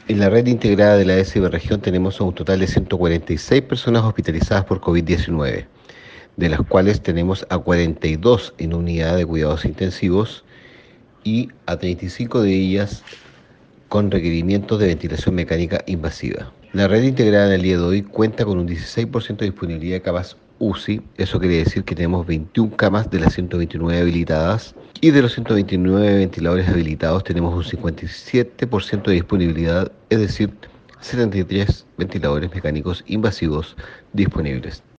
En la red integrada de la SB región tenemos un total de 146 personas hospitalizadas por COVID-19, de las cuales tenemos a 42 en unidad de cuidados intensivos y a 35 de ellas con requerimientos de ventilación mecánica invasiva. La red integrada en el día de hoy cuenta con un 16% de disponibilidad de camas UCI, eso quiere decir que tenemos 21 camas de las 129 habilitadas y de los 129 ventiladores habilitados tenemos un 57% de disponibilidad, es decir, 73 ventiladores mecánicos invasivos disponibles.